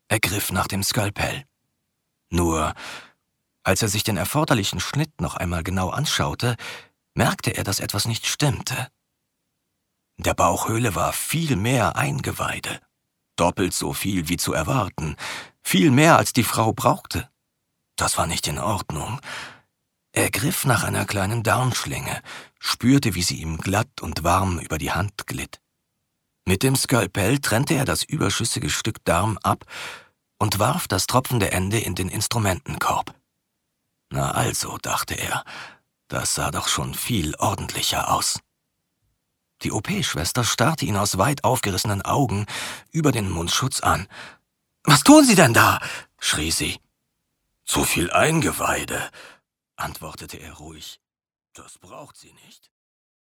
Er griff nach dem Skalpell. Nur, als er sich den erforderlichen Schnitt noch einmal genau anschaute, merkte er, dass etwas nicht stimmte. In der Bauchhöhle war viel mehr Eingeweide. Doppelt so viel wie zu erwarten. Viel mehr, als die Frau brauchte. Das war nicht in Ordnung. Er griff nach einer kleinen Darmschlinge, spürte, wie sie ihm glatt und warm über die Hand glitt. Mit dem Skalpell trennte er das überschüssige Stück Darm ab und warf das tropfende Ende in den Instrumentenkorb. Na also, dachte er, das sah doch schon viel ordentlicher aus. Die OP-Schwester starrte ihn aus weit aufgerissenen Augen über den Mundschutz an. »Was tun Sie denn da?« schrie sie. »Zu viel Eingeweide«, antwortete er ruhig. »Das braucht sie nicht.«